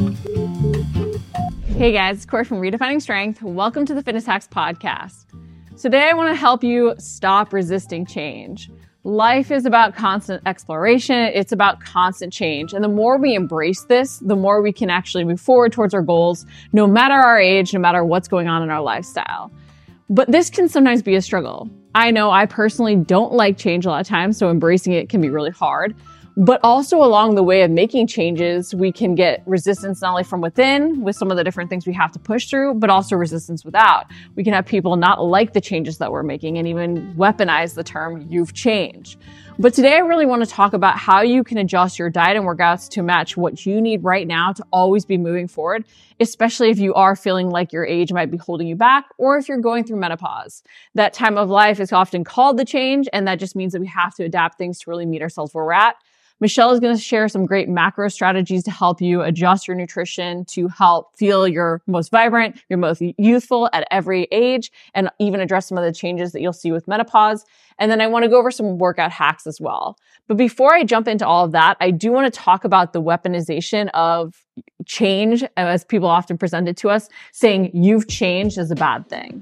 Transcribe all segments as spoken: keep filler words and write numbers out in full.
Hey guys, it's Corey from Redefining Strength. Welcome to the Fitness Hacks Podcast. So today I want to help you stop resisting change. Life is about constant exploration. It's about constant change. And the more we embrace this, the more we can actually move forward towards our goals, no matter our age, no matter what's going on in our lifestyle. But this can sometimes be a struggle. I know I personally don't like change a lot of times, so embracing it can be really hard. But also along the way of making changes, we can get resistance not only from within with some of the different things we have to push through, but also resistance without. We can have people not like the changes that we're making and even weaponize the term, you've changed. But today I really want to talk about how you can adjust your diet and workouts to match what you need right now to always be moving forward, especially if you are feeling like your age might be holding you back or if you're going through menopause. That time of life is often called the change, and that just means that we have to adapt things to really meet ourselves where we're at. Michelle is going to share some great macro strategies to help you adjust your nutrition to help feel your most vibrant, your most youthful at every age, and even address some of the changes that you'll see with menopause. And then I want to go over some workout hacks as well. But before I jump into all of that, I do want to talk about the weaponization of change, as people often present it to us, saying you've changed is a bad thing.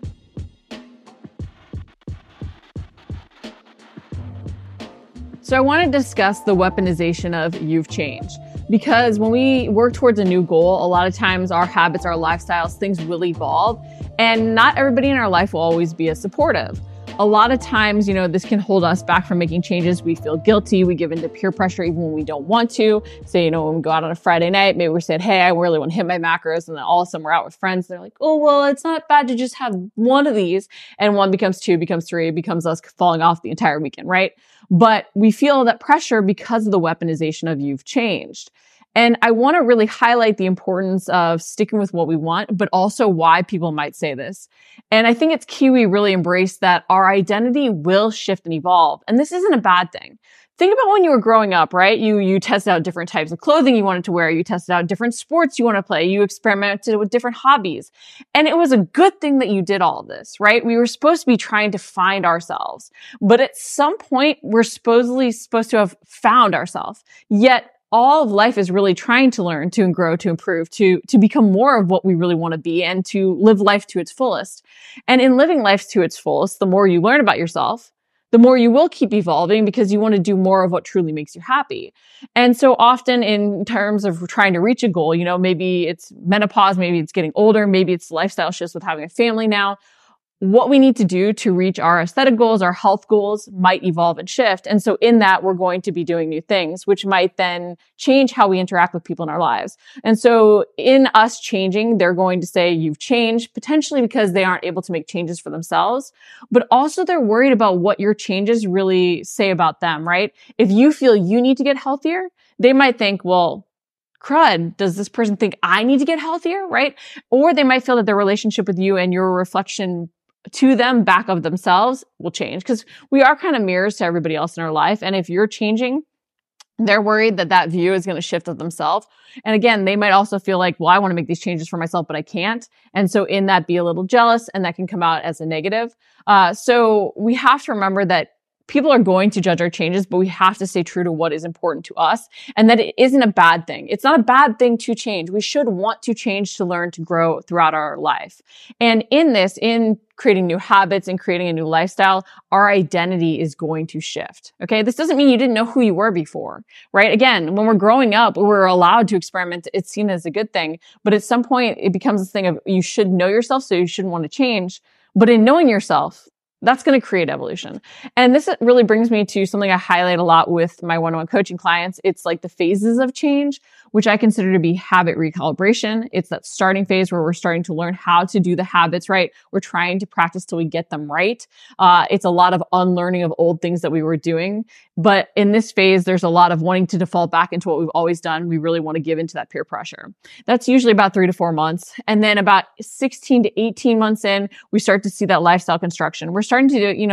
So I want to discuss the weaponization of you've changed, because when we work towards a new goal, a lot of times our habits, our lifestyles, things will evolve, and not everybody in our life will always be as supportive. A lot of times, you know, this can hold us back from making changes. We feel guilty. We give into peer pressure even when we don't want to. Say, you know, when we go out on a Friday night, maybe we said, hey, I really want to hit my macros. And then all of a sudden we're out with friends. They're like, oh, well, it's not bad to just have one of these. And one becomes two, becomes three, becomes us falling off the entire weekend, right? But we feel that pressure because of the weaponization of you've changed. And I want to really highlight the importance of sticking with what we want, but also why people might say this. And I think it's key we really embrace that our identity will shift and evolve. And this isn't a bad thing. Think about when you were growing up, right? You, you tested out different types of clothing you wanted to wear. You tested out different sports you want to play. You experimented with different hobbies. And it was a good thing that you did all of this, right? We were supposed to be trying to find ourselves. But at some point, we're supposedly supposed to have found ourselves. Yet, all of life is really trying to learn, to grow, to improve, to, to become more of what we really want to be and to live life to its fullest. And in living life to its fullest, the more you learn about yourself, the more you will keep evolving because you want to do more of what truly makes you happy. And so often in terms of trying to reach a goal, you know, maybe it's menopause, maybe it's getting older, maybe it's lifestyle shifts with having a family now. What we need to do to reach our aesthetic goals, our health goals might evolve and shift. And so in that, we're going to be doing new things, which might then change how we interact with people in our lives. And so in us changing, they're going to say you've changed, potentially because they aren't able to make changes for themselves, but also they're worried about what your changes really say about them, right? If you feel you need to get healthier, they might think, well, crud, does this person think I need to get healthier, right? Or they might feel that their relationship with you and your reflection to them back of themselves will change, because we are kind of mirrors to everybody else in our life. And if you're changing, they're worried that that view is going to shift of themselves. And again, they might also feel like, well, I want to make these changes for myself, but I can't. And so in that, be a little jealous, and that can come out as a negative. Uh, so we have to remember that people are going to judge our changes, but we have to stay true to what is important to us, and that it isn't a bad thing. It's not a bad thing to change. We should want to change to learn to grow throughout our life. And in this, in creating new habits and creating a new lifestyle, our identity is going to shift. Okay. This doesn't mean you didn't know who you were before, right? Again, when we're growing up, we're allowed to experiment. It's seen as a good thing, but at some point it becomes this thing of you should know yourself, so you shouldn't want to change. But in knowing yourself, that's going to create evolution. And this really brings me to something I highlight a lot with my one-on-one coaching clients. It's like the phases of change, which I consider to be habit recalibration. It's that starting phase where we're starting to learn how to do the habits right. We're trying to practice till we get them right. Uh, it's a lot of unlearning of old things that we were doing. But in this phase, there's a lot of wanting to default back into what we've always done. We really want to give into that peer pressure. That's usually about three to four months. And then about sixteen to eighteen months in, we start to see that lifestyle construction. We're starting to, you know,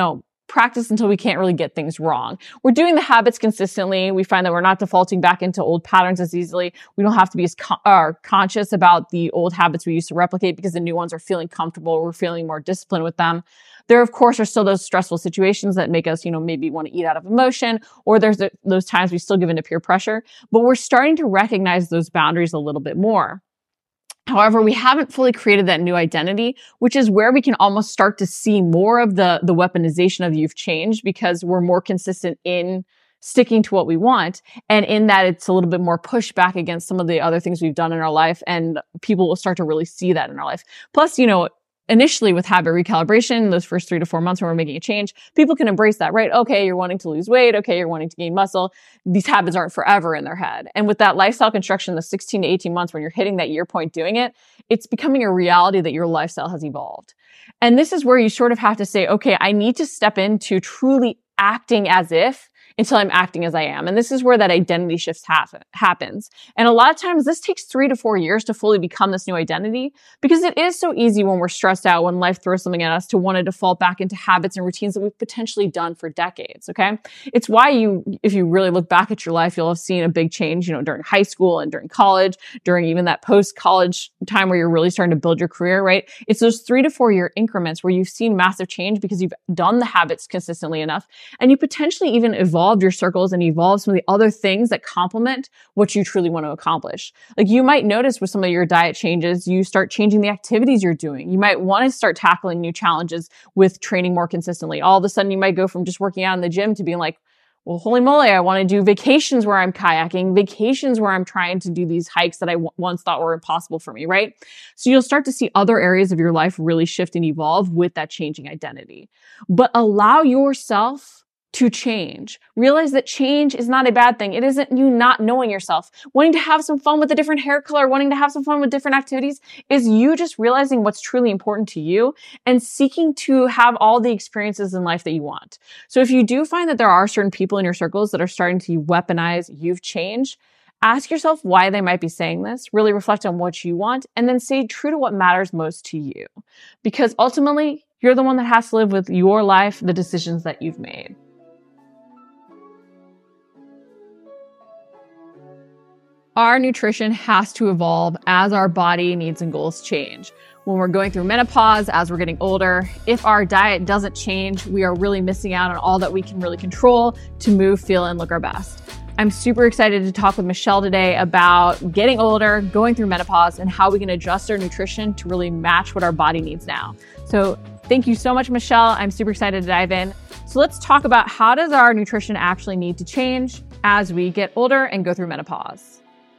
practice until we can't really get things wrong. We're doing the habits consistently. We find that we're not defaulting back into old patterns as easily. We don't have to be as con- uh, conscious about the old habits we used to replicate because the new ones are feeling comfortable. We're feeling more disciplined with them. There, of course, are still those stressful situations that make us, you know, maybe want to eat out of emotion, or there's the, those times we still give into peer pressure, but we're starting to recognize those boundaries a little bit more. However, we haven't fully created that new identity, which is where we can almost start to see more of the, the weaponization of you've changed because we're more consistent in sticking to what we want. And in that, it's a little bit more pushback against some of the other things we've done in our life. And people will start to really see that in our life. Plus, you know, initially with habit recalibration, those first three to four months when we're making a change, people can embrace that, right? Okay, you're wanting to lose weight. Okay, you're wanting to gain muscle. These habits aren't forever in their head. And with that lifestyle construction, the sixteen to eighteen months when you're hitting that year point doing it, it's becoming a reality that your lifestyle has evolved. And this is where you sort of have to say, okay, I need to step into truly acting as if until I'm acting as I am. And this is where that identity shift happen, happens. And a lot of times this takes three to four years to fully become this new identity because it is so easy when we're stressed out, when life throws something at us to want to default back into habits and routines that we've potentially done for decades. Okay. It's why you, if you really look back at your life, you'll have seen a big change, you know, during high school and during college, during even that post-college time where you're really starting to build your career, right? It's those three to four year increments where you've seen massive change because you've done the habits consistently enough and you potentially even evolve your circles and evolve some of the other things that complement what you truly want to accomplish. Like you might notice with some of your diet changes, you start changing the activities you're doing. You might want to start tackling new challenges with training more consistently. All of a sudden you might go from just working out in the gym to being like, well, holy moly, I want to do vacations where I'm kayaking, vacations where I'm trying to do these hikes that I w- once thought were impossible for me, right? So you'll start to see other areas of your life really shift and evolve with that changing identity. But allow yourself to change. Realize that change is not a bad thing. It isn't you not knowing yourself. Wanting to have some fun with a different hair color, wanting to have some fun with different activities is you just realizing what's truly important to you and seeking to have all the experiences in life that you want. So if you do find that there are certain people in your circles that are starting to weaponize you've changed, ask yourself why they might be saying this, really reflect on what you want, and then stay true to what matters most to you. Because ultimately, you're the one that has to live with your life, the decisions that you've made. Our nutrition has to evolve as our body needs and goals change. When we're going through menopause, as we're getting older, if our diet doesn't change, we are really missing out on all that we can really control to move, feel, and look our best. I'm super excited to talk with Michelle today about getting older, going through menopause, and how we can adjust our nutrition to really match what our body needs now. So thank you so much, Michelle. I'm super excited to dive in. So let's talk about how does our nutrition actually need to change as we get older and go through menopause.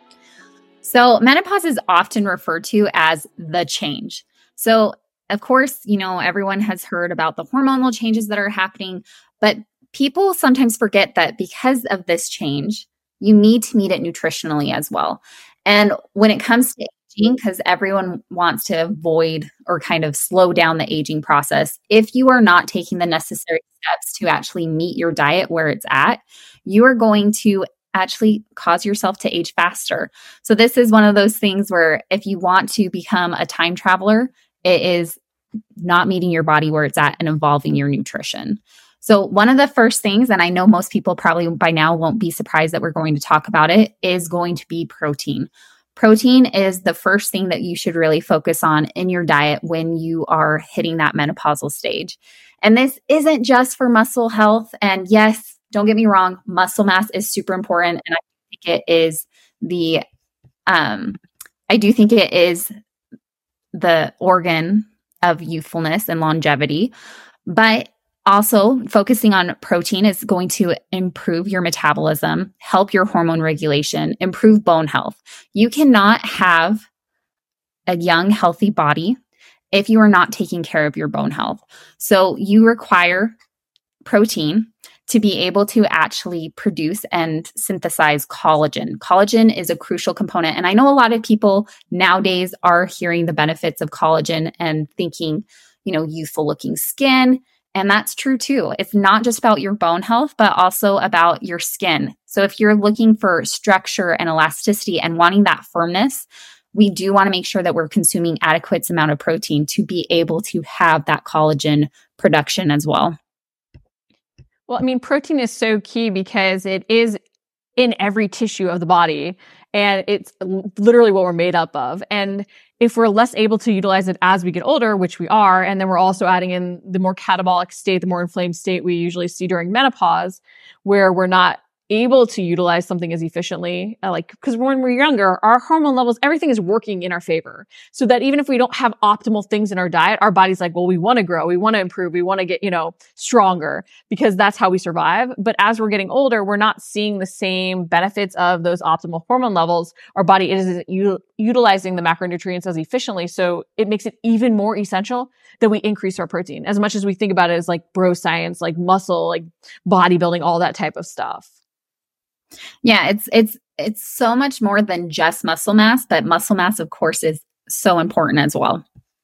So menopause is often referred to as the change. So of course, you know, everyone has heard about the hormonal changes that are happening, but people sometimes forget that because of this change, you need to meet it nutritionally as well. And when it comes to aging, because everyone wants to avoid or kind of slow down the aging process, if you are not taking the necessary steps to actually meet your diet where it's at, you are going to actually cause yourself to age faster. So this is one of those things where if you want to become a time traveler, it is not meeting your body where it's at and evolving your nutrition. So one of the first things, and I know most people probably by now won't be surprised that we're going to talk about it, is going to be protein. Protein is the first thing that you should really focus on in your diet when you are hitting that menopausal stage. And this isn't just for muscle health. And yes, don't get me wrong, muscle mass is super important. And I think it is the, um, I do think it is the organ of youthfulness and longevity, but also focusing on protein is going to improve your metabolism, help your hormone regulation, improve bone health. You cannot have a young, healthy body if you are not taking care of your bone health. So you require protein to be able to actually produce and synthesize collagen. Collagen is a crucial component. And I know a lot of people nowadays are hearing the benefits of collagen and thinking, you know, youthful looking skin. And that's true too. It's not just about your bone health, but also about your skin. So if you're looking for structure and elasticity and wanting that firmness, we do want to make sure that we're consuming adequate amount of protein to be able to have that collagen production as well. Well, I mean, protein is so key because it is in every tissue of the body, and it's literally what we're made up of. And if we're less able to utilize it as we get older, which we are, and then we're also adding in the more catabolic state, the more inflamed state we usually see during menopause, where we're not able to utilize something as efficiently, uh, like, because when we're younger, our hormone levels, everything is working in our favor. So that even if we don't have optimal things in our diet, our body's like, well, we want to grow, we want to improve, we want to get, you know, stronger, because that's how we survive. But as we're getting older, we're not seeing the same benefits of those optimal hormone levels. Our body isn't u- utilizing the macronutrients as efficiently. So it makes it even more essential that we increase our protein, as much as we think about it as like bro science, like muscle, like bodybuilding, all that type of stuff. Yeah, it's it's it's so much more than just muscle mass, but muscle mass, of course, is so important as well.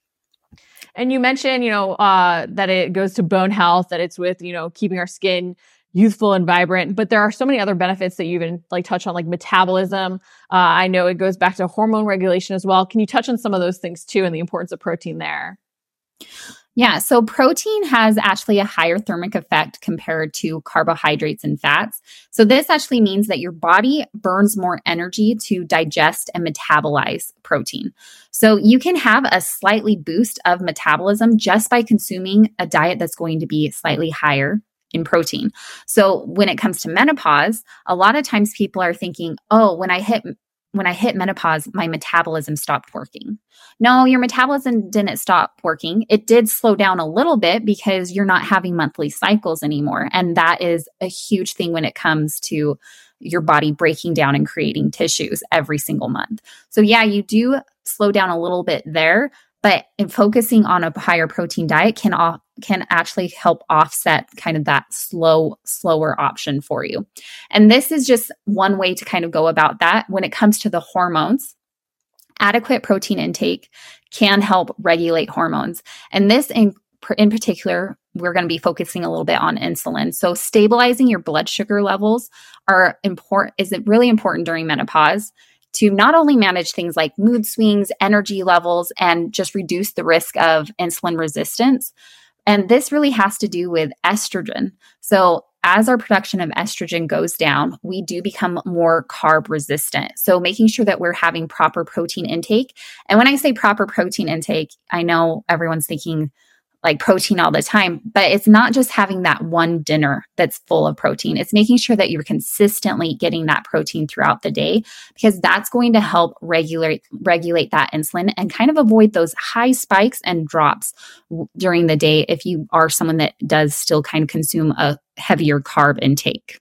And you mentioned, you know, uh, that it goes to bone health, that it's with, you know, keeping our skin youthful and vibrant, but there are so many other benefits that you even like touch on, like metabolism. Uh, I know it goes back to hormone regulation as well. Can you touch on some of those things too, and the importance of protein there? Yeah, so protein has actually a higher thermic effect compared to carbohydrates and fats. So this actually means that your body burns more energy to digest and metabolize protein. So you can have a slightly boost of metabolism just by consuming a diet that's going to be slightly higher in protein. So when it comes to menopause, a lot of times people are thinking, oh, when I hit when I hit menopause, my metabolism stopped working. No, your metabolism didn't stop working. It did slow down a little bit because you're not having monthly cycles anymore. And that is a huge thing when it comes to your body breaking down and creating tissues every single month. So yeah, you do slow down a little bit there, but in focusing on a higher protein diet can off, can actually help offset kind of that slow, slower option for you. And this is just one way to kind of go about that. When it comes to the hormones, adequate protein intake can help regulate hormones. And this in, in particular, we're going to be focusing a little bit on insulin. So stabilizing your blood sugar levels are important, is really important during menopause, to not only manage things like mood swings, energy levels, and just reduce the risk of insulin resistance. And this really has to do with estrogen. So as our production of estrogen goes down, we do become more carb resistant. So making sure that we're having proper protein intake. And when I say proper protein intake, I know everyone's thinking like protein all the time, but it's not just having that one dinner that's full of protein. It's making sure that you're consistently getting that protein throughout the day, because that's going to help regulate regulate that insulin and kind of avoid those high spikes and drops during the day if you are someone that does still kind of consume a heavier carb intake.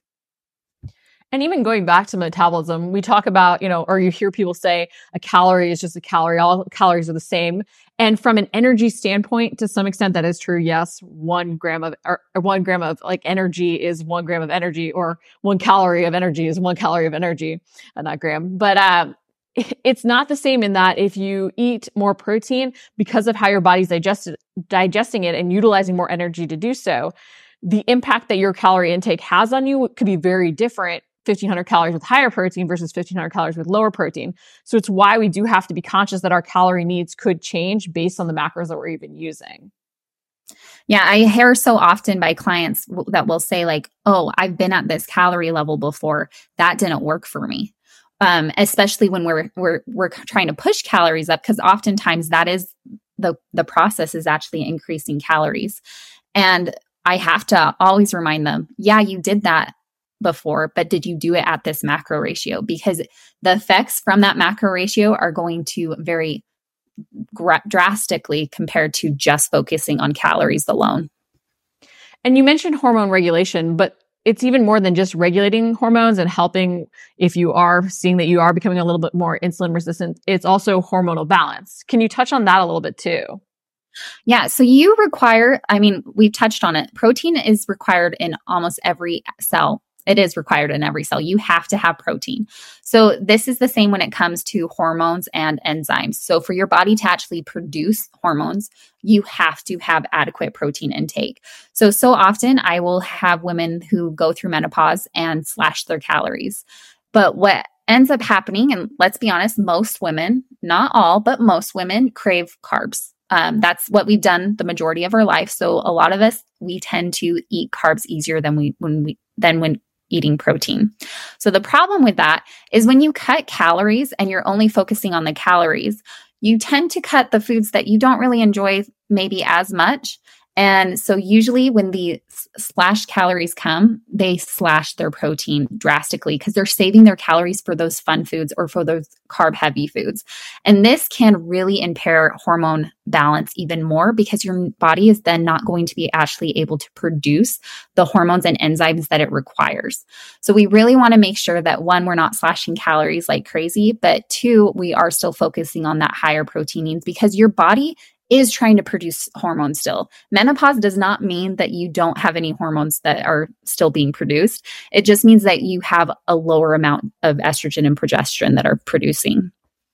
And even going back to metabolism, we talk about, you know, or you hear people say a calorie is just a calorie. All calories are the same. And from an energy standpoint, to some extent, that is true. Yes, one gram of, or one gram of like energy is one gram of energy, or one calorie of energy is one calorie of energy, uh, not gram. But, um, it's not the same in that if you eat more protein because of how your body's digested, digesting it and utilizing more energy to do so, the impact that your calorie intake has on you could be very different. fifteen hundred calories with higher protein versus fifteen hundred calories with lower protein. So it's why we do have to be conscious that our calorie needs could change based on the macros that we're even using. Yeah, I hear so often by clients that will say like, oh, I've been at this calorie level before. That didn't work for me. Um, especially when we're, we're, we're trying to push calories up, because oftentimes that is the, the process is actually increasing calories. And I have to always remind them, yeah, you did that before, but did you do it at this macro ratio? Because the effects from that macro ratio are going to vary gra- drastically compared to just focusing on calories alone. And you mentioned hormone regulation, but it's even more than just regulating hormones and helping if you are seeing that you are becoming a little bit more insulin resistant. It's also hormonal balance. Can you touch on that a little bit too? Yeah. So you require, I mean, we've touched on it. Protein is required in almost every cell. It is required in every cell. You have to have protein. So this is the same when it comes to hormones and enzymes. So for your body to actually produce hormones, you have to have adequate protein intake. So, so often I will have women who go through menopause and slash their calories. But what ends up happening, and let's be honest, most women, not all, but most women crave carbs. Um, that's what we've done the majority of our life. So a lot of us, we tend to eat carbs easier than we when we than when eating protein. So the problem with that is when you cut calories and you're only focusing on the calories, you tend to cut the foods that you don't really enjoy maybe as much. And so usually when the slash calories come, they slash their protein drastically because they're saving their calories for those fun foods or for those carb heavy foods. And this can really impair hormone balance even more because your body is then not going to be actually able to produce the hormones and enzymes that it requires. So we really want to make sure that one, we're not slashing calories like crazy, but two, we are still focusing on that higher protein needs because your body is trying to produce hormones still. Menopause does not mean that you don't have any hormones that are still being produced. It just means that you have a lower amount of estrogen and progesterone that are producing.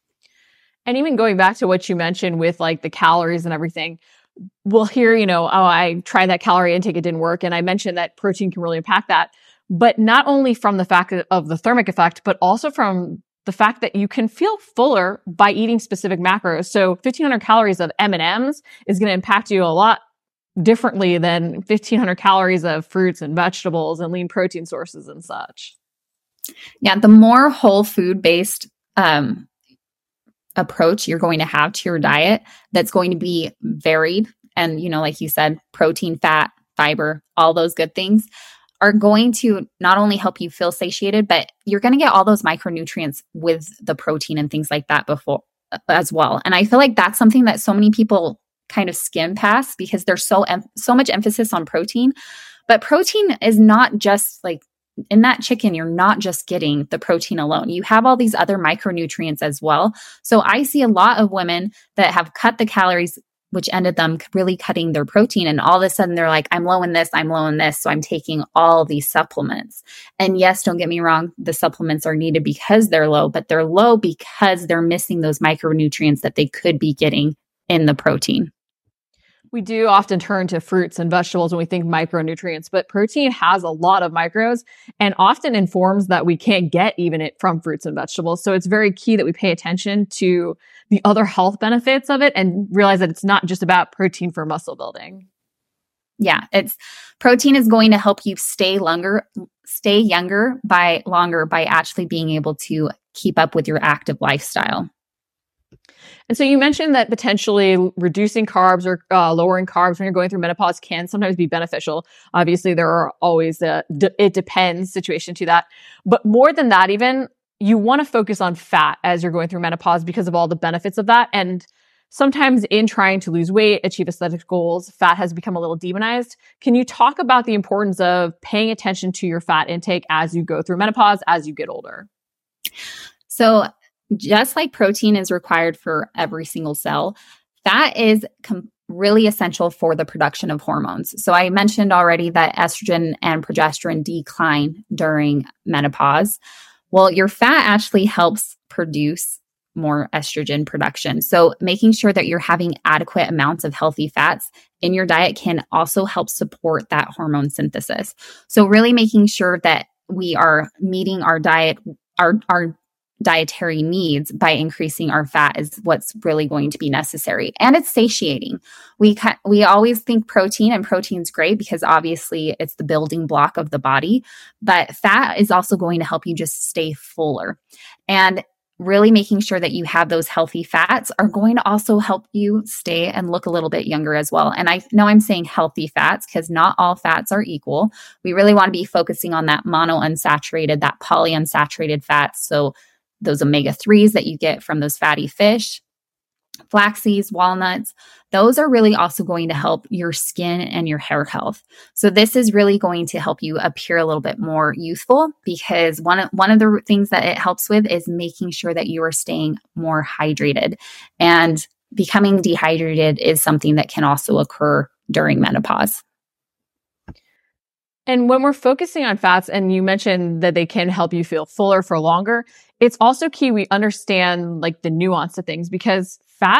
And even going back to what you mentioned with like the calories and everything, we'll hear, you know, oh, I tried that calorie intake, it didn't work. And I mentioned that protein can really impact that. But not only from the fact of the thermic effect, but also from the fact that you can feel fuller by eating specific macros. So fifteen hundred calories of M and M's is going to impact you a lot differently than fifteen hundred calories of fruits and vegetables and lean protein sources and such. Yeah, the more whole food based um, approach you're going to have to your diet, that's going to be varied. And, you know, like you said, protein, fat, fiber, all those good things are going to not only help you feel satiated, but you're going to get all those micronutrients with the protein and things like that before as well. And I feel like that's something that so many people kind of skim past because there's so, em- so much emphasis on protein, but protein is not just like in that chicken, you're not just getting the protein alone. You have all these other micronutrients as well. So I see a lot of women that have cut the calories, which ended them really cutting their protein. And all of a sudden they're like, I'm low in this, I'm low in this. So I'm taking all these supplements. And yes, don't get me wrong, the supplements are needed because they're low, but they're low because they're missing those micronutrients that they could be getting in the protein. We do often turn to fruits and vegetables when we think micronutrients, but protein has a lot of micros and often in forms that we can't get even it from fruits and vegetables. So it's very key that we pay attention to the other health benefits of it and realize that it's not just about protein for muscle building. Yeah, it's protein is going to help you stay longer, stay younger by longer by actually being able to keep up with your active lifestyle. And so you mentioned that potentially reducing carbs or uh, lowering carbs when you're going through menopause can sometimes be beneficial. Obviously, there are always a d- it depends situation to that. But more than that, even you want to focus on fat as you're going through menopause because of all the benefits of that. And sometimes in trying to lose weight, achieve aesthetic goals, fat has become a little demonized. Can you talk about the importance of paying attention to your fat intake as you go through menopause, as you get older? So just like protein is required for every single cell, fat is com- really essential for the production of hormones. So I mentioned already that estrogen and progesterone decline during menopause. Well, your fat actually helps produce more estrogen production. So making sure that you're having adequate amounts of healthy fats in your diet can also help support that hormone synthesis. So really making sure that we are meeting our diet, our, our dietary needs by increasing our fat is what's really going to be necessary. And it's satiating. We ca- we always think protein, and protein's great because obviously it's the building block of the body, but fat is also going to help you just stay fuller. And really making sure that you have those healthy fats are going to also help you stay and look a little bit younger as well. And I know I'm saying healthy fats because not all fats are equal. We really want to be focusing on that monounsaturated, that polyunsaturated fats. So those omega threes that you get from those fatty fish, flax seeds, walnuts, those are really also going to help your skin and your hair health. So this is really going to help you appear a little bit more youthful because one of, one of the things that it helps with is making sure that you are staying more hydrated. And becoming dehydrated is something that can also occur during menopause. And when we're focusing on fats, and you mentioned that they can help you feel fuller for longer, it's also key we understand like the nuance of things because fats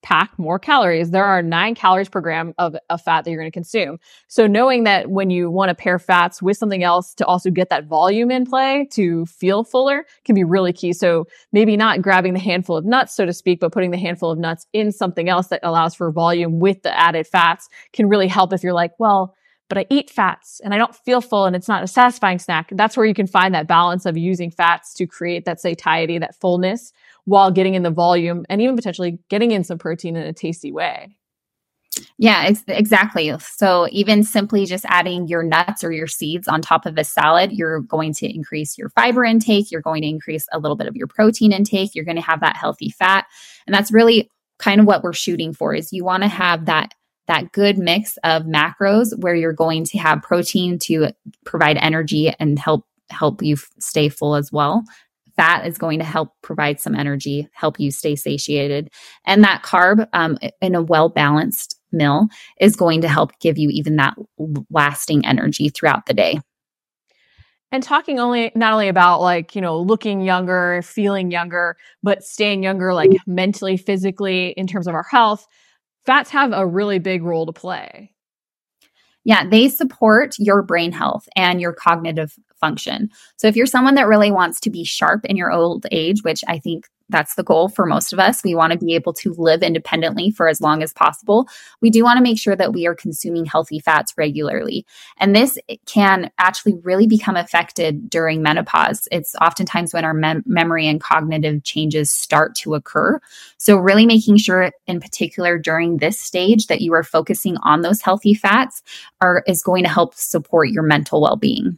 pack more calories. There are nine calories per gram of, of fat that you're going to consume. So knowing that when you want to pair fats with something else to also get that volume in play to feel fuller can be really key. So maybe not grabbing the handful of nuts, so to speak, but putting the handful of nuts in something else that allows for volume with the added fats can really help if you're like, well, but I eat fats and I don't feel full and it's not a satisfying snack. That's where you can find that balance of using fats to create that satiety, that fullness, while getting in the volume and even potentially getting in some protein in a tasty way. Yeah, ex- exactly. So even simply just adding your nuts or your seeds on top of a salad, you're going to increase your fiber intake. You're going to increase a little bit of your protein intake. You're going to have that healthy fat. And that's really kind of what we're shooting for, is you want to have that that good mix of macros where you're going to have protein to provide energy and help help you f- stay full as well. Fat is going to help provide some energy, help you stay satiated. And that carb um, in a well-balanced meal is going to help give you even that lasting energy throughout the day. And talking only, not only about like, you know, looking younger, feeling younger, but staying younger, like mentally, physically, in terms of our health, fats have a really big role to play. Yeah, they support your brain health and your cognitive function. So if you're someone that really wants to be sharp in your old age, which I think that's the goal for most of us, we want to be able to live independently for as long as possible. We do want to make sure that we are consuming healthy fats regularly. And this can actually really become affected during menopause. It's oftentimes when our mem- memory and cognitive changes start to occur. So really making sure in particular during this stage that you are focusing on those healthy fats are is going to help support your mental well-being.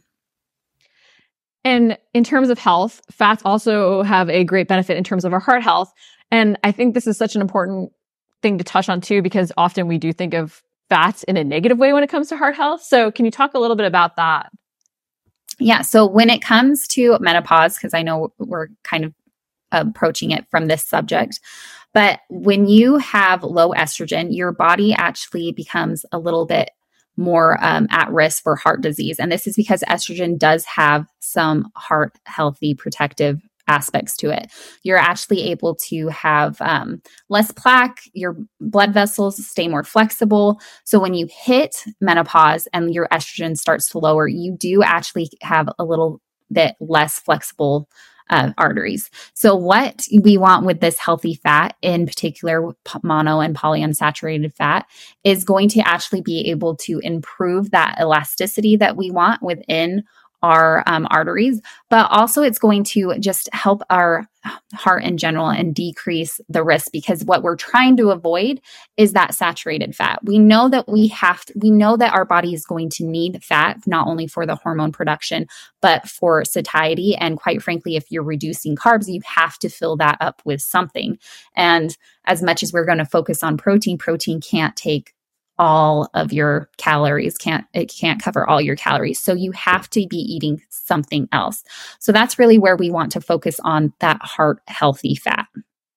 And in terms of health, fats also have a great benefit in terms of our heart health. And I think this is such an important thing to touch on too, because often we do think of fats in a negative way when it comes to heart health. So can you talk a little bit about that? Yeah. So when it comes to menopause, because I know we're kind of approaching it from this subject, but when you have low estrogen, your body actually becomes a little bit more um, at risk for heart disease. And this is because estrogen does have some heart healthy protective aspects to it. You're actually able to have um, less plaque, your blood vessels stay more flexible. So when you hit menopause and your estrogen starts to lower, you do actually have a little bit less flexible Uh, arteries. So what we want with this healthy fat, in particular mono and polyunsaturated fat, is going to actually be able to improve that elasticity that we want within our um, arteries, but also it's going to just help our heart in general and decrease the risk, because what we're trying to avoid is that saturated fat. We know that we have to, we know that our body is going to need fat, not only for the hormone production, but for satiety. And quite frankly, if you're reducing carbs, you have to fill that up with something. And as much as we're going to focus on protein, protein can't take all of your calories, can't it can't cover all your calories. So you have to be eating something else. So that's really where we want to focus on that heart healthy fat.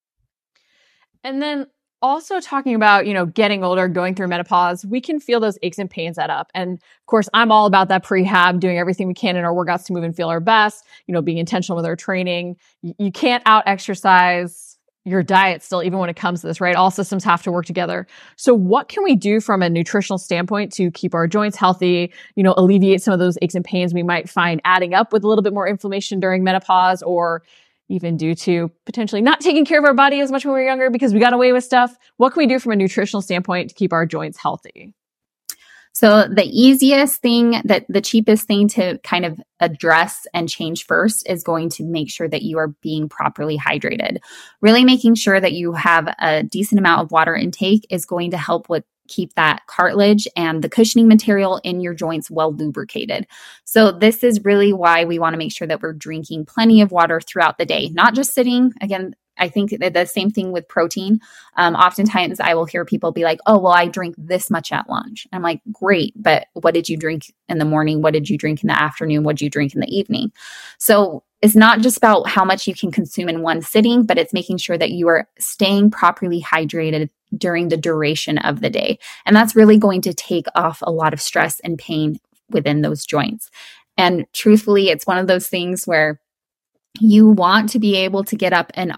And then also talking about, you know, getting older, going through menopause, we can feel those aches and pains add up. And of course, I'm all about that prehab, doing everything we can in our workouts to move and feel our best, you know, being intentional with our training. You, you can't out exercise your diet still, even when it comes to this, right? All systems have to work together. So what can we do from a nutritional standpoint to keep our joints healthy, you know, alleviate some of those aches and pains we might find adding up with a little bit more inflammation during menopause, or even due to potentially not taking care of our body as much when we were younger because we got away with stuff? What can we do from a nutritional standpoint to keep our joints healthy? So the easiest thing, that the cheapest thing to kind of address and change first is going to make sure that you are being properly hydrated. Really making sure that you have a decent amount of water intake is going to help with keep that cartilage and the cushioning material in your joints well lubricated. So this is really why we want to make sure that we're drinking plenty of water throughout the day, not just sitting. Again, I think that the same thing with protein. Um, oftentimes I will hear people be like, oh, well, I drink this much at lunch. I'm like, great, but what did you drink in the morning? What did you drink in the afternoon? What did you drink in the evening? So it's not just about how much you can consume in one sitting, but it's making sure that you are staying properly hydrated during the duration of the day. And that's really going to take off a lot of stress and pain within those joints. And truthfully, it's one of those things where you want to be able to get up and out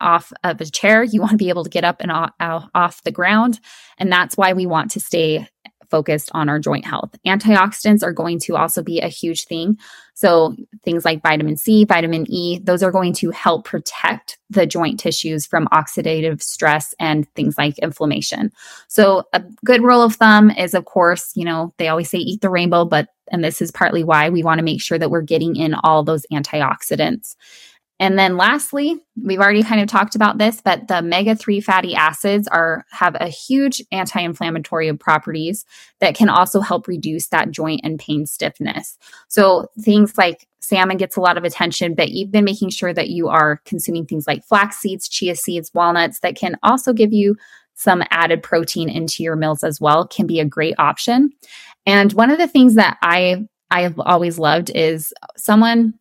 off of a chair. You want to be able to get up and off, off the ground. And that's why we want to stay focused on our joint health. Antioxidants are going to also be a huge thing. So things like vitamin C, vitamin E, those are going to help protect the joint tissues from oxidative stress and things like inflammation. So a good rule of thumb is, of course, you know, they always say eat the rainbow, but, and this is partly why we want to make sure that we're getting in all those antioxidants. And then lastly, we've already kind of talked about this, but the omega three fatty acids are have a huge anti-inflammatory properties that can also help reduce that joint and pain stiffness. So things like salmon gets a lot of attention, but even making sure that you are consuming things like flax seeds, chia seeds, walnuts that can also give you some added protein into your meals as well can be a great option. And one of the things that I I've always loved is someone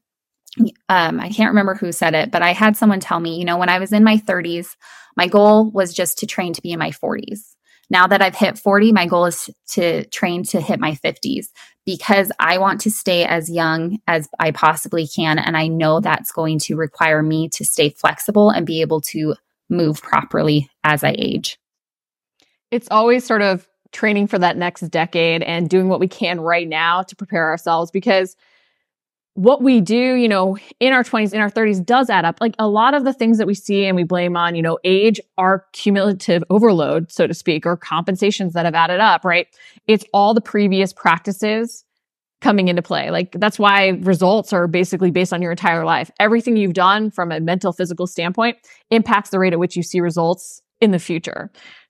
Um, I can't remember who said it, but I had someone tell me, you know, when I was in my thirties, my goal was just to train to be in my forties. Now that I've hit forty, my goal is to train to hit my fifties because I want to stay as young as I possibly can. And I know that's going to require me to stay flexible and be able to move properly as I age. It's always sort of training for that next decade and doing what we can right now to prepare ourselves, because what we do, you know, in our twenties, in our thirties does add up. Like a lot of the things that we see and we blame on, you know, age are cumulative overload, so to speak, or compensations that have added up, right? It's all the previous practices coming into play. Like that's why results are basically based on your entire life. Everything you've done from a mental, physical standpoint impacts the rate at which you see results in the future.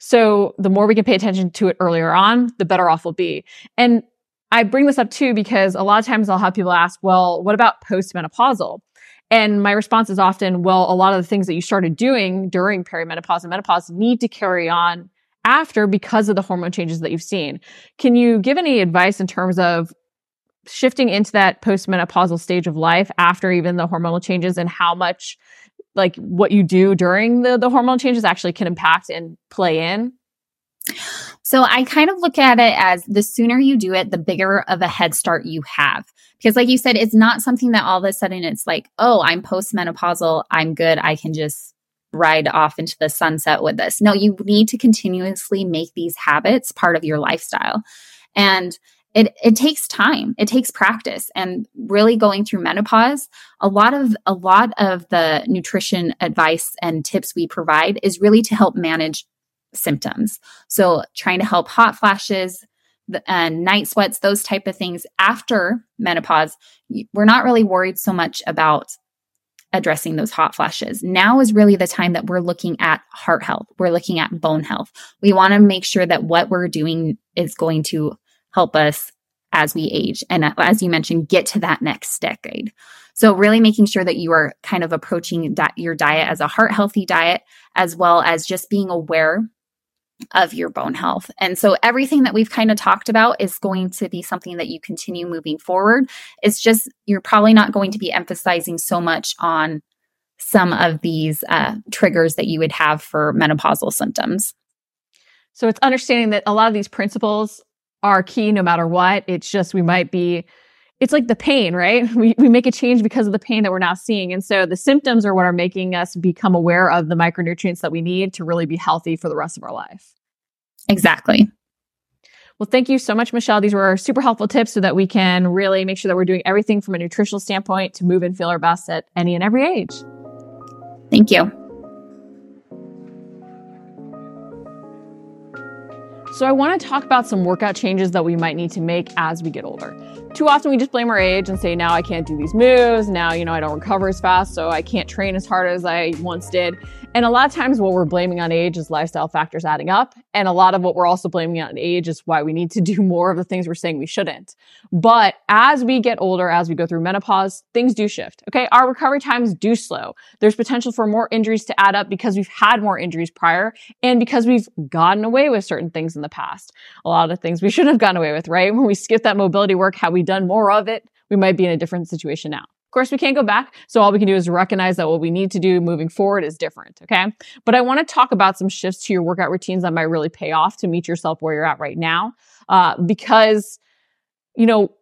So the more we can pay attention to it earlier on, the better off we'll be. And I bring this up too because a lot of times I'll have people ask, well, what about postmenopausal? And my response is often, well, a lot of the things that you started doing during perimenopause and menopause need to carry on after because of the hormone changes that you've seen. Can you give any advice in terms of shifting into that postmenopausal stage of life after even the hormonal changes, and how much like what you do during the, the hormonal changes actually can impact and play in? So I kind of look at it as the sooner you do it, the bigger of a head start you have. Because like you said, it's not something that all of a sudden it's like, oh, I'm postmenopausal, I'm good, I can just ride off into the sunset with this. No, you need to continuously make these habits part of your lifestyle. And it it takes time. It takes practice. And really going through menopause, a lot of a lot of the nutrition advice and tips we provide is really to help manage symptoms. So trying to help hot flashes and night sweats, those type of things after menopause, we're not really worried so much about addressing those hot flashes. Now is really the time that we're looking at heart health. We're looking at bone health. We want to make sure that what we're doing is going to help us as we age. And as you mentioned, get to that next decade. So really making sure that you are kind of approaching di- your diet as a heart healthy diet, as well as just being aware of your bone health. And so everything that we've kind of talked about is going to be something that you continue moving forward. It's just, you're probably not going to be emphasizing so much on some of these uh, triggers that you would have for menopausal symptoms. So it's understanding that a lot of these principles are key no matter what. It's just, we might be, it's like the pain, right? We we make a change because of the pain that we're now seeing. And so the symptoms are what are making us become aware of the micronutrients that we need to really be healthy for the rest of our life. Exactly. Well, thank you so much, Michelle. These were super helpful tips so that we can really make sure that we're doing everything from a nutritional standpoint to move and feel our best at any and every age. Thank you. So I want to talk about some workout changes that we might need to make as we get older. Too often we just blame our age and say, now I can't do these moves. Now, you know, I don't recover as fast, so I can't train as hard as I once did. And a lot of times what we're blaming on age is lifestyle factors adding up. And a lot of what we're also blaming on age is why we need to do more of the things we're saying we shouldn't. But as we get older, as we go through menopause, things do shift. Okay. Our recovery times do slow. There's potential for more injuries to add up because we've had more injuries prior and because we've gotten away with certain things in the past. A lot of things we shouldn't have gotten away with, right? When we skip that mobility work, had we done more of it, we might be in a different situation now. Of course, we can't go back. So all we can do is recognize that what we need to do moving forward is different. Okay. But I want to talk about some shifts to your workout routines that might really pay off to meet yourself where you're at right now. Uh, because, you know,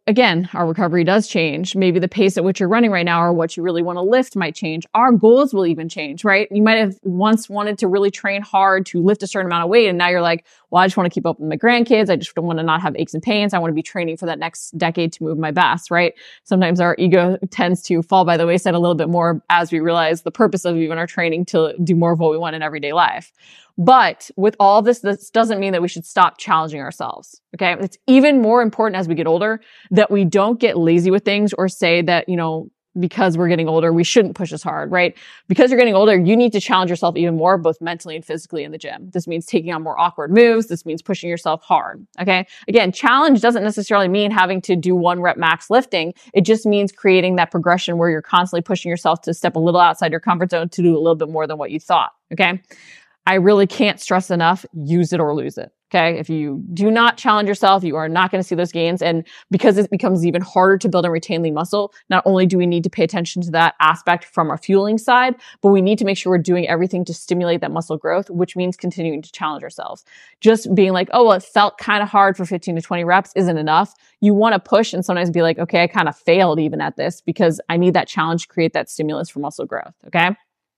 again, our recovery does change. Maybe the pace at which you're running right now or what you really want to lift might change. Our goals will even change, right? You might have once wanted to really train hard to lift a certain amount of weight. And now you're like, well, I just want to keep up with my grandkids. I just don't want to not have aches and pains. I want to be training for that next decade to move my best, right? Sometimes our ego tends to fall by the wayside a little bit more as we realize the purpose of even our training to do more of what we want in everyday life. But with all this, this doesn't mean that we should stop challenging ourselves. Okay. It's even more important as we get older that we don't get lazy with things or say that, you know, because we're getting older, we shouldn't push as hard, right? Because you're getting older, you need to challenge yourself even more, both mentally and physically in the gym. This means taking on more awkward moves. This means pushing yourself hard. Okay. Again, challenge doesn't necessarily mean having to do one rep max lifting. It just means creating that progression where you're constantly pushing yourself to step a little outside your comfort zone to do a little bit more than what you thought. Okay. I really can't stress enough, use it or lose it. Okay. If you do not challenge yourself, you are not going to see those gains. And because it becomes even harder to build and retain lean muscle, not only do we need to pay attention to that aspect from our fueling side, but we need to make sure we're doing everything to stimulate that muscle growth, which means continuing to challenge ourselves. Just being like, oh, well, it felt kind of hard for fifteen to twenty reps isn't enough. You want to push and sometimes be like, okay, I kind of failed even at this because I need that challenge to create that stimulus for muscle growth. Okay.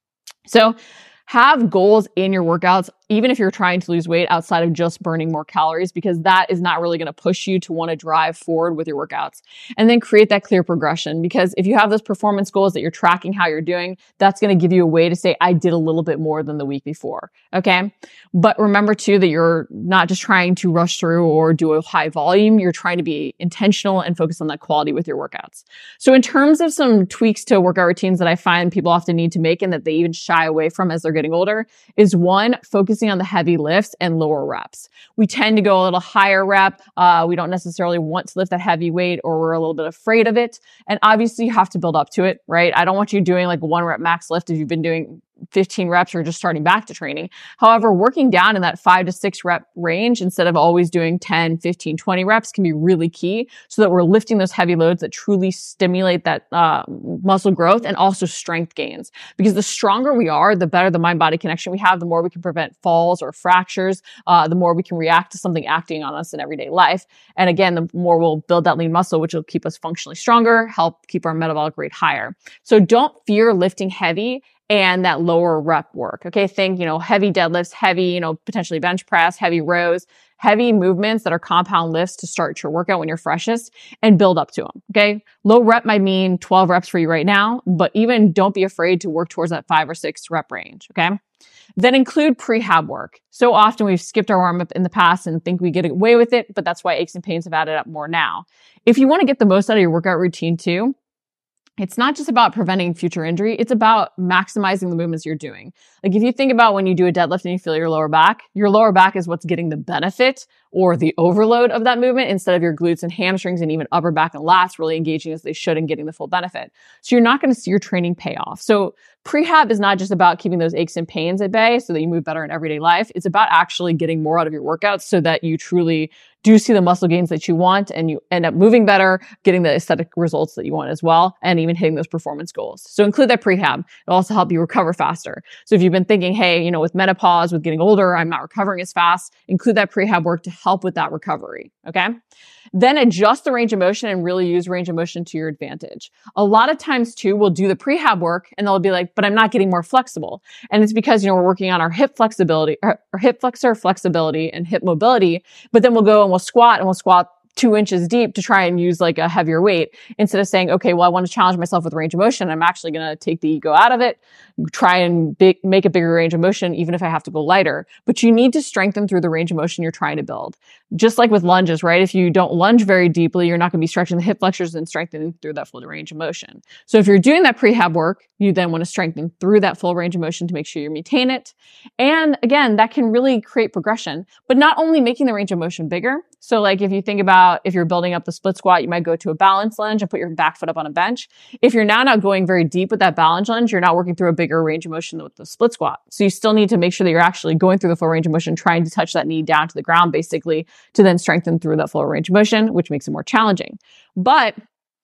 So have goals in your workouts, even if you're trying to lose weight outside of just burning more calories, because that is not really going to push you to want to drive forward with your workouts. And then create that clear progression, because if you have those performance goals that you're tracking how you're doing, that's going to give you a way to say, I did a little bit more than the week before. Okay. But remember too, that you're not just trying to rush through or do a high volume. You're trying to be intentional and focus on that quality with your workouts. So in terms of some tweaks to workout routines that I find people often need to make and that they even shy away from as they're getting older is one, focusing on the heavy lifts and lower reps. We tend to go a little higher rep. Uh, we don't necessarily want to lift that heavy weight, or we're a little bit afraid of it. And obviously you have to build up to it, right? I don't want you doing like one rep max lift if you've been doing fifteen reps or just starting back to training. However, working down in that five to six rep range instead of always doing ten, fifteen, twenty reps can be really key so that we're lifting those heavy loads that truly stimulate that uh, muscle growth and also strength gains. Because the stronger we are, the better the mind-body connection we have, the more we can prevent falls or fractures, uh, the more we can react to something acting on us in everyday life. And again, the more we'll build that lean muscle, which will keep us functionally stronger, help keep our metabolic rate higher. So don't fear lifting heavy and that lower rep work. Okay. Think, you know, heavy deadlifts, heavy, you know, potentially bench press, heavy rows, heavy movements that are compound lifts to start your workout when you're freshest and build up to them. Okay. Low rep might mean twelve reps for you right now, but even don't be afraid to work towards that five or six rep range. Okay. Then include prehab work. So often we've skipped our warm up in the past and think we get away with it, but that's why aches and pains have added up more now. If you want to get the most out of your workout routine too, it's not just about preventing future injury. It's about maximizing the movements you're doing. Like if you think about when you do a deadlift and you feel your lower back, your lower back is what's getting the benefit or the overload of that movement instead of your glutes and hamstrings and even upper back and lats really engaging as they should and getting the full benefit. So you're not going to see your training pay off. So prehab is not just about keeping those aches and pains at bay so that you move better in everyday life. It's about actually getting more out of your workouts so that you truly do see the muscle gains that you want and you end up moving better, getting the aesthetic results that you want as well, and even hitting those performance goals. So include that prehab. It'll also help you recover faster. So if you've been thinking, hey, you know, with menopause, with getting older, I'm not recovering as fast, include that prehab work to help with that recovery. Okay. Then adjust the range of motion and really use range of motion to your advantage. A lot of times too, we'll do the prehab work and they'll be like, but I'm not getting more flexible. And it's because, you know, we're working on our hip flexibility or, or hip flexor flexibility and hip mobility, but then we'll go and we'll squat and we'll squat two inches deep to try and use like a heavier weight instead of saying, okay, well, I want to challenge myself with range of motion. I'm actually going to take the ego out of it, try and big, make a bigger range of motion, even if I have to go lighter. But you need to strengthen through the range of motion you're trying to build. Just like with lunges, right? If you don't lunge very deeply, you're not going to be stretching the hip flexors and strengthening through that full range of motion. So if you're doing that prehab work, you then want to strengthen through that full range of motion to make sure you maintain it. And again, that can really create progression, but not only making the range of motion bigger. So like if you think about if you're building up the split squat, you might go to a balance lunge and put your back foot up on a bench. If you're now not going very deep with that balance lunge, you're not working through a bigger range of motion than with the split squat. So you still need to make sure that you're actually going through the full range of motion, trying to touch that knee down to the ground basically to then strengthen through that full range of motion, which makes it more challenging. But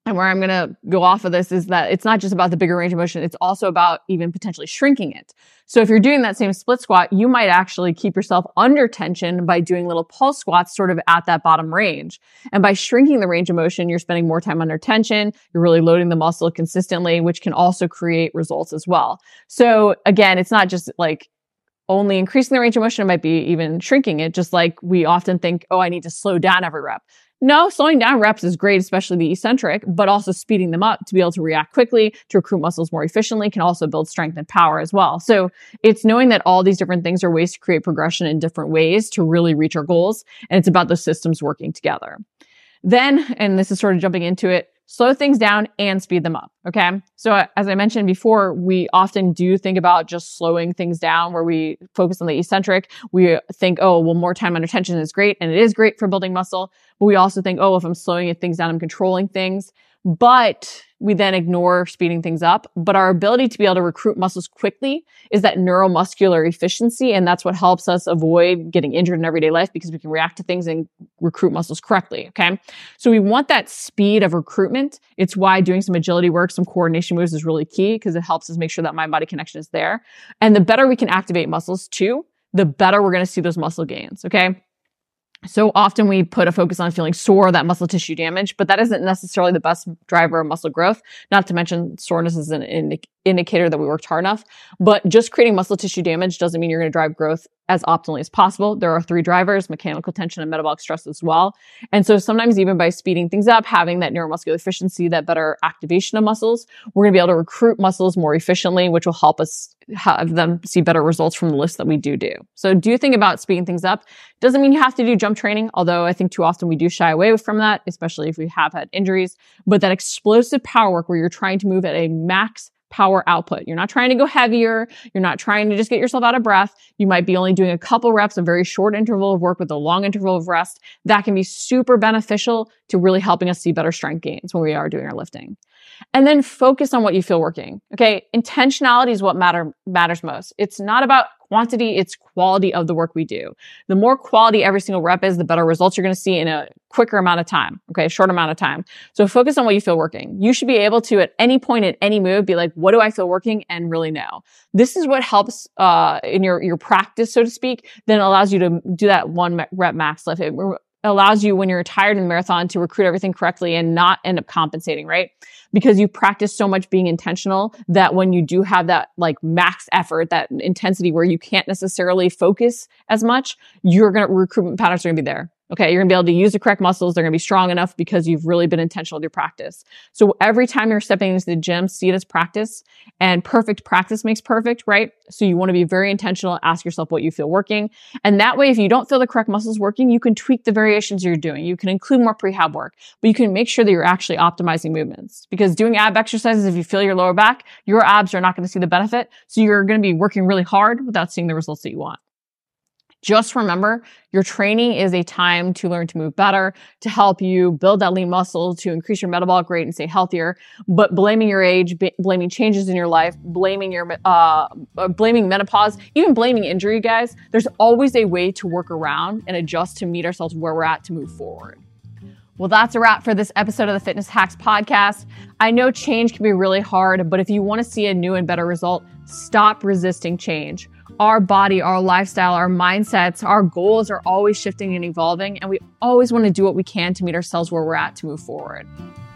and where I'm going to go off of this is that it's not just about the bigger range of motion. It's also about even potentially shrinking it. So if you're doing that same split squat, you might actually keep yourself under tension by doing little pulse squats sort of at that bottom range. And by shrinking the range of motion, you're spending more time under tension. You're really loading the muscle consistently, which can also create results as well. So again, it's not just like only increasing the range of motion. It might be even shrinking it, just like we often think, oh, I need to slow down every rep. No, slowing down reps is great, especially the eccentric, but also speeding them up to be able to react quickly, to recruit muscles more efficiently, can also build strength and power as well. So it's knowing that all these different things are ways to create progression in different ways to really reach our goals. And it's about those systems working together. Then, and this is sort of jumping into it, slow things down and speed them up. Okay. So as I mentioned before, we often do think about just slowing things down where we focus on the eccentric. We think, oh, well, more time under tension is great. And it is great for building muscle. But we also think, oh, if I'm slowing things down, I'm controlling things. But we then ignore speeding things up. But our ability to be able to recruit muscles quickly is that neuromuscular efficiency. And that's what helps us avoid getting injured in everyday life because we can react to things and recruit muscles correctly. Okay. So we want that speed of recruitment. It's why doing some agility work, some coordination moves is really key because it helps us make sure that mind-body connection is there. And the better we can activate muscles too, the better we're going to see those muscle gains. Okay. So often we put a focus on feeling sore, that muscle tissue damage, but that isn't necessarily the best driver of muscle growth. Not to mention soreness is an indi- indicator that we worked hard enough, but just creating muscle tissue damage doesn't mean you're going to drive growth as optimally as possible. There are three drivers, mechanical tension and metabolic stress as well. And so sometimes even by speeding things up, having that neuromuscular efficiency, that better activation of muscles, we're going to be able to recruit muscles more efficiently, which will help us have them see better results from the list that we do do. So do think about speeding things up. Doesn't mean you have to do jump training, although I think too often we do shy away from that, especially if we have had injuries. But that explosive power work where you're trying to move at a max power output. You're not trying to go heavier. You're not trying to just get yourself out of breath. You might be only doing a couple reps, a very short interval of work with a long interval of rest. That can be super beneficial to really helping us see better strength gains when we are doing our lifting. And then focus on what you feel working. Okay. Intentionality is what matter, matters most. It's not about quantity, it's quality of the work we do. The more quality every single rep is, the better results you're going to see in a quicker amount of time. Okay. A short amount of time. So focus on what you feel working. You should be able to, at any point, at any move, be like, what do I feel working? And really know. This is what helps, uh, in your, your practice, so to speak, then allows you to do that one rep max lift. It allows you, when you're tired in the marathon, to recruit everything correctly and not end up compensating, right? Because you practice so much being intentional that when you do have that like max effort, that intensity where you can't necessarily focus as much, you're going to, recruitment patterns are going to be there. Okay. You're going to be able to use the correct muscles. They're going to be strong enough because you've really been intentional with your practice. So every time you're stepping into the gym, see it as practice, and perfect practice makes perfect, right? So you want to be very intentional. Ask yourself what you feel working. And that way, if you don't feel the correct muscles working, you can tweak the variations you're doing. You can include more prehab work, but you can make sure that you're actually optimizing movements, because doing ab exercises, if you feel your lower back, your abs are not going to see the benefit. So you're going to be working really hard without seeing the results that you want. Just remember, your training is a time to learn to move better, to help you build that lean muscle, to increase your metabolic rate and stay healthier. But blaming your age, b- blaming changes in your life, blaming your, uh, blaming menopause, even blaming injury, guys, there's always a way to work around and adjust to meet ourselves where we're at to move forward. Well, that's a wrap for this episode of the Fitness Hacks Podcast. I know change can be really hard, but if you want to see a new and better result, stop resisting change. Our body, our lifestyle, our mindsets, our goals are always shifting and evolving, and we always want to do what we can to meet ourselves where we're at to move forward.